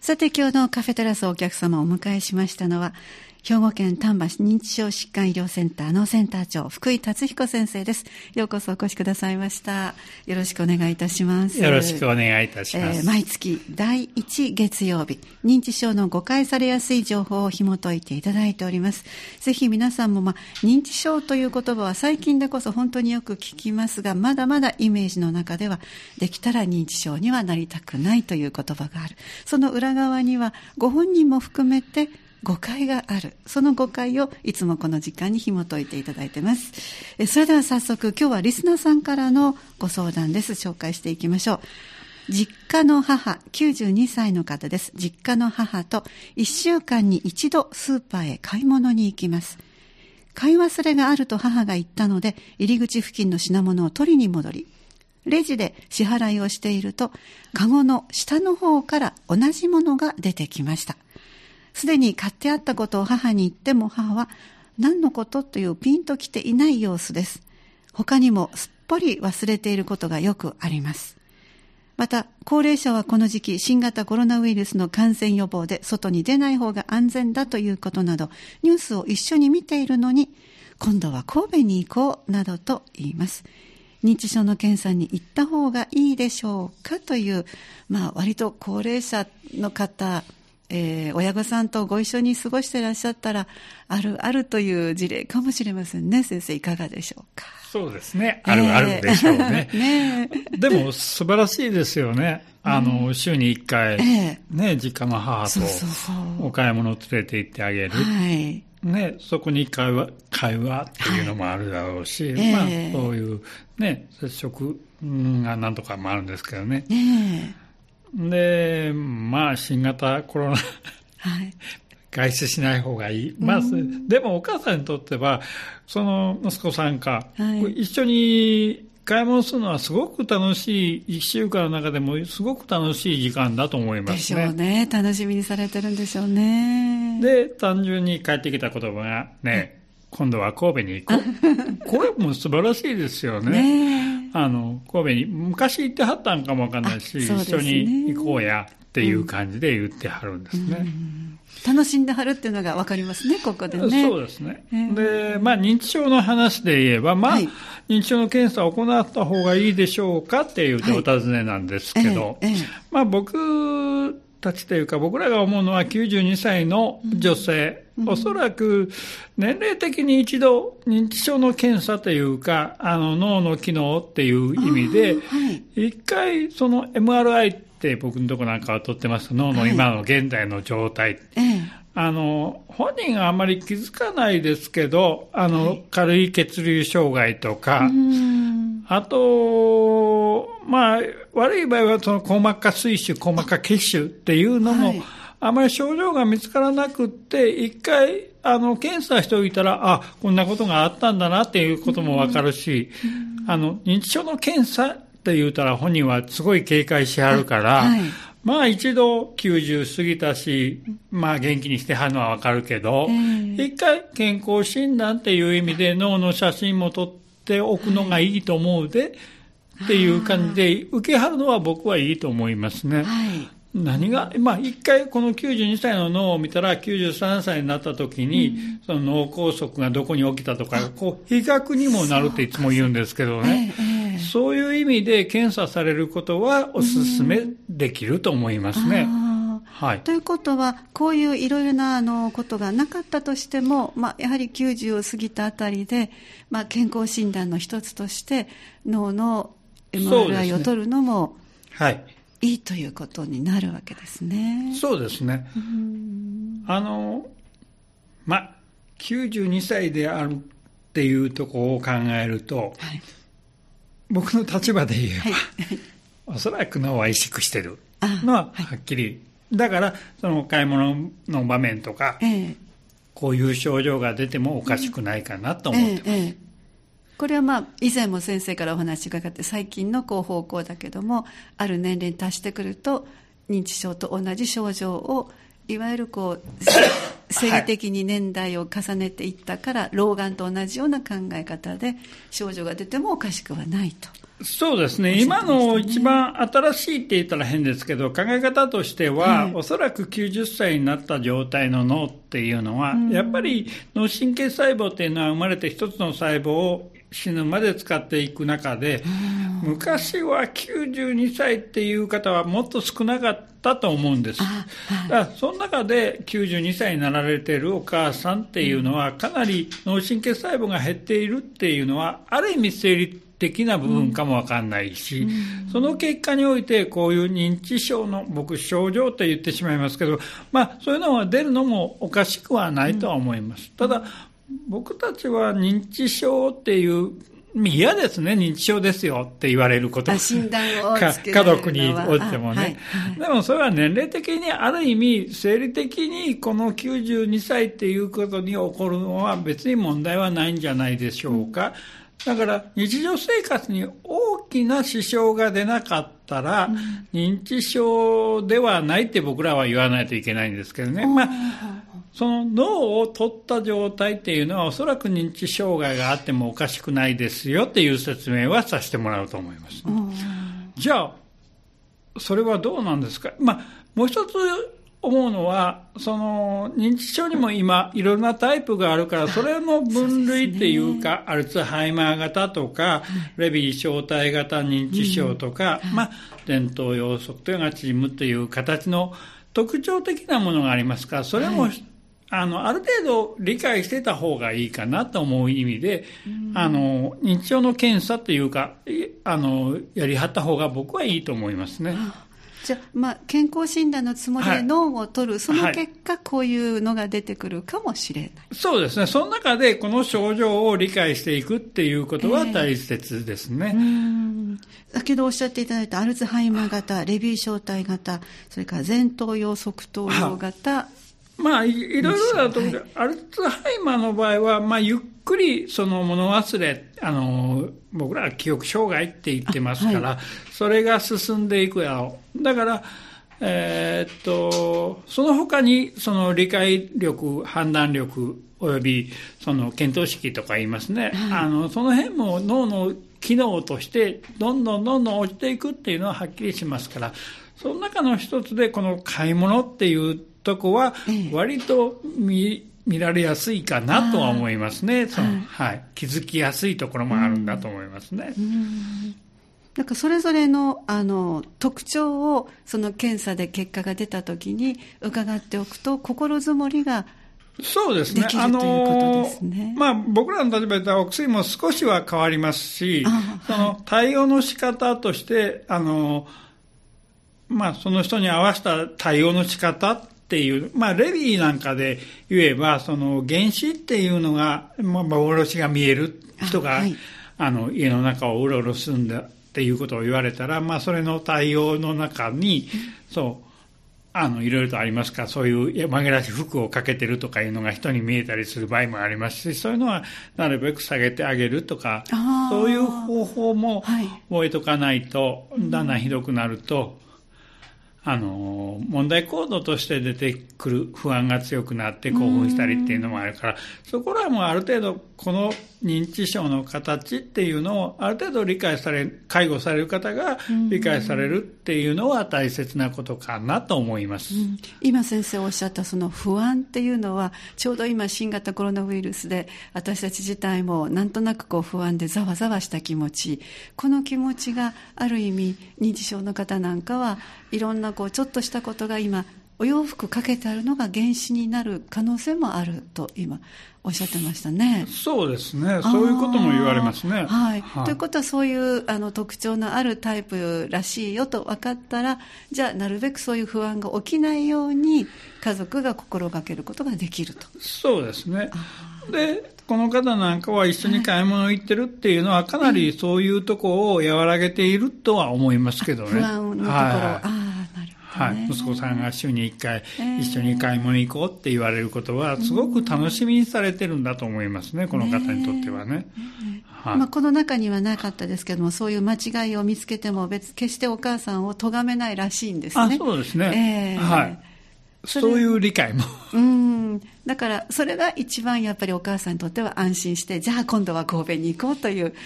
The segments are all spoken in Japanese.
さて今日のカフェテラスお客様をお迎えしましたのは兵庫県丹波市認知症疾患医療センターのセンター長福井達彦先生です。ようこそお越しくださいました。よろしくお願いいたします。 よろしくお願いいたします。 毎月第1月曜日認知症の誤解されやすい情報を紐解いていただいております。ぜひ皆さんも、認知症という言葉は最近でこそ本当によく聞きますが、まだまだイメージの中ではできたら認知症にはなりたくないという言葉がある。その裏側にはご本人も含めて誤解がある。その誤解をいつもこの時間に紐解いていただいています。それでは早速今日はリスナーさんからのご相談です。紹介していきましょう。実家の母92歳の方です。実家の母と1週間に一度スーパーへ買い物に行きます。買い忘れがあると母が言ったので入り口付近の品物を取りに戻り、レジで支払いをしているとカゴの下の方から同じものが出てきました。すでに買ってあったことを母に言っても母は何のことというピンときていない様子です。他にもすっぽり忘れていることがよくあります。また高齢者はこの時期新型コロナウイルスの感染予防で外に出ない方が安全だということなどニュースを一緒に見ているのに今度は神戸に行こうなどと言います。認知症の検査に行った方がいいでしょうかという、割と高齢者の方親御さんとご一緒に過ごしていらっしゃったらあるという事例かもしれませんね。先生いかがでしょうか。 そうですね、あるでしょうね。でも素晴らしいですよね。週に1回、実家の母とお買い物を連れて行ってあげる。そこに会話っていうのもあるだろうし、そういう接触が何とかもあるんですけどね。で、新型コロナ、外出しない方がいい。でもお母さんにとっては、その息子さんか、一緒に買い物するのはすごく楽しい、一週間の中でもすごく楽しい時間だと思いますね。 でしょうね。楽しみにされてるんでしょうね。 で、単純に帰ってきた言葉が今度は神戸に行こう。これも素晴らしいですよね。神戸に昔行ってはったんかもわかんないし、一緒に行こうやっていう感じで言ってはるんですね。 楽しんではるっていうのがわかりますね、ここでね。 そうですね。で、認知症の話で言えば、認知症の検査を行った方がいいでしょうかっていうとお尋ねなんですけど、僕たちというか僕らが思うのは92歳の女性、おそらく年齢的に一度認知症の検査というか脳の機能っていう意味で一回その MRI って僕のとこなんかは取ってます脳の今の現在の状態、本人があまり気づかないですけど軽い血流障害とかあと悪い場合はその硬膜下水腫、硬膜下血腫っていうのも、あまり症状が見つからなくって、一回、検査しておいたら、こんなことがあったんだなっていうこともわかるし、認知症の検査って言うたら本人はすごい警戒しはるから、一度90過ぎたし、元気にしてはるのはわかるけど、一回健康診断っていう意味で脳の写真も撮っておくのがいいと思うで、っていう感じで受けはるのは僕はいいと思いますね。何が一回この92歳の脳を見たら93歳になった時に、その脳梗塞がどこに起きたとか比較にもなるっていつも言うんですけどね、そういう意味で検査されることはお勧めできると思いますね。 ということはこういういろいろなことがなかったとしても、やはり90を過ぎたあたりで、健康診断の一つとして脳の MRI を取るのもいいということになるわけですね。 そうですね。92歳であるっていうところを考えると、僕の立場で言えば、おそらく脳は萎縮してるのははっきり。だからその買い物の場面とか、こういう症状が出てもおかしくないかなと思ってます。 これは以前も先生からお話がかかって最近の方向だけども、ある年齢に達してくると認知症と同じ症状をいわゆる生理的に年代を重ねていったから、老眼と同じような考え方で症状が出てもおかしくはないと。 そうですね。今の一番新しいって言ったら変ですけど、考え方としては、おそらく90歳になった状態の脳っていうのは、やっぱり脳神経細胞っていうのは生まれて一つの細胞を死ぬまで使っていく中で、昔は92歳っていう方はもっと少なかったと思うんです。だからその中で92歳になられているお母さんっていうのは、かなり脳神経細胞が減っているっていうのは、ある意味生理的な部分かもわかんないし、その結果においてこういう認知症の僕症状と言ってしまいますけど、そういうのが出るのもおかしくはないとは思います。ただ僕たちは認知症っていう嫌ですね、認知症ですよって言われることが診断をつけられるのは家族におってもね、でもそれは年齢的にある意味生理的にこの92歳っていうことに起こるのは別に問題はないんじゃないでしょうか。だから日常生活に大きな支障が出なかったら、認知症ではないって僕らは言わないといけないんですけどね。その脳を取った状態っていうのはおそらく認知障害があってもおかしくないですよっていう説明はさせてもらうと思います、じゃあそれはどうなんですか。もう一つ思うのは、その認知症にも今いろんなタイプがあるから、それの分類っていうか、アルツハイマー型とか、レビー小体型認知症とか、前頭葉側頭が縮むという形の特徴的なものがありますから、それも、ある程度理解してた方がいいかなと思う意味で、認知症の検査というか、やりはった方が僕はいいと思いますね。 じゃあ、健康診断のつもりで脳を取る、その結果、こういうのが出てくるかもしれない。 そうですね。その中でこの症状を理解していくっていうことは大切ですね。 先ほどおっしゃっていただいたアルツハイマー型、レビー小体型、それから前頭葉側頭葉型、 いろいろだと、アルツハイマーの場合は、ゆっくりその物忘れ、僕らは記憶障害って言ってますから、それが進んでいくやろう。だから、その他にその理解力、判断力およびその見当識とか言いますね。その辺も脳の機能としてどんどん落ちていくっていうのははっきりしますから、その中の一つでこの買い物っていうとこは割と見られやすいかなとは思いますね。気づきやすいところもあるんだと思いますね。 なんかそれぞれの特徴をその検査で結果が出たときに伺っておくと、心づもりがそうですね。 できるということですね。 僕らの立場ではお薬も少しは変わりますし、その対応の仕方としてその人に合わせた対応の仕方っていう、レビーなんかで言えば、その原子っていうのが、幻が見える人が、家の中をうろうろするんだっていうことを言われたら、それの対応の中に、いろいろとありますから、そういう紛らわしい服をかけてるとかいうのが人に見えたりする場合もありますし、そういうのはなるべく下げてあげるとか、そういう方法も覚えとかないと、だんだんひどくなると、問題行動として出てくる不安が強くなって興奮したりっていうのもあるから、そこらはもうある程度この認知症の形っていうのをある程度介護される方が理解されるっていうのは大切なことかなと思います。 今先生おっしゃったその不安っていうのは、ちょうど今新型コロナウイルスで私たち自体もなんとなく不安でざわざわした気持ち、この気持ちがある意味認知症の方なんかはいろんなちょっとしたことが今お洋服かけてあるのが原子になる可能性もあると今おっしゃってましたね。 そうですね。そういうことも言われますね。 ということはそういう特徴のあるタイプらしいよと分かったら、じゃあなるべくそういう不安が起きないように家族が心がけることができると。 そうですね。で、この方なんかは一緒に買い物行ってるっていうのはかなりそういうところを和らげているとは思いますけどね。 不安のところ。なるほどね。 息子さんが週に1回一緒に買い物行こうって言われることはすごく楽しみにされてるんだと思いますね、この方にとってはね。 この中にはなかったですけども、そういう間違いを見つけても決してお母さんを咎めないらしいんですね。 そうですね。そういう理解も。 だからそれが一番やっぱりお母さんにとっては安心して、じゃあ今度は神戸に行こうという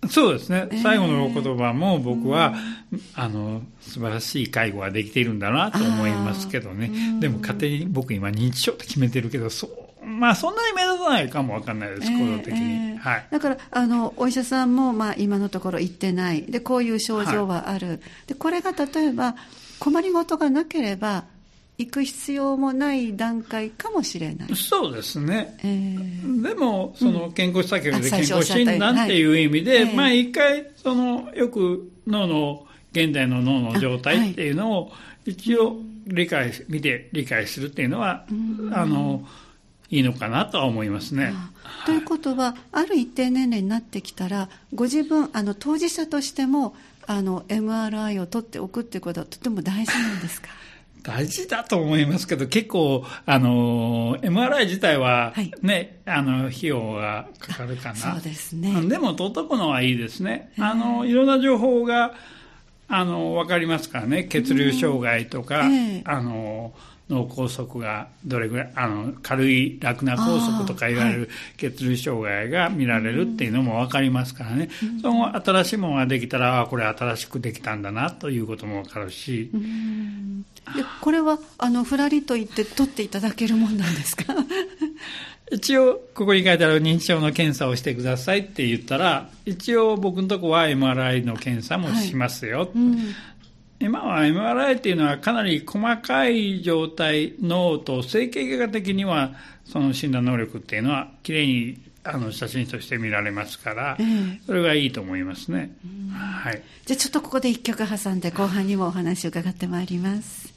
そうですね。最後のお言葉も僕は、素晴らしい介護ができているんだなと思いますけどね。でも勝手に僕今認知症って決めてるけど、そんなに目立たないかもわかんないです、行動的に。はい。 だから、お医者さんも、今のところ言ってない。で、こういう症状はある。はい、で、これが例えば、困りごとがなければ、行く必要もない段階かもしれない。 そうですね。でも、健康者協で健康診断っていう意味で、一回、よく現代の脳の状態っていうのを、一応理解するっていうのは、いいのかなとは思いますね。 ということは、ある一定年齢になってきたら、ご自分、当事者としても、MRI を取っておくっていうことはとても大事なんですか？ 大事だと思いますけど、結構、MRI 自体はね、費用がかかるかな。 そうですね。 でも、取っとくのはいいですね。いろんな情報が、わかりますからね。血流障害とか、脳梗塞がどれぐらい、軽い楽な梗塞とかいわゆる血流障害が見られるっていうのもわかりますからね。その新しいものができたら、これ新しくできたんだなということもわかるし。 でこれはふらりと言って取っていただけるもんなんですか？ 一応ここに書いてある認知症の検査をしてくださいって言ったら、一応僕のとこは MRI の検査もしますよ、今は MRI っていうのはかなり細かい状態、脳と整形外科的にはその診断能力っていうのはきれいに写真として見られますから、それがいいと思いますね。はい。 じゃあちょっとここで一曲挟んで後半にもお話を伺ってまいります。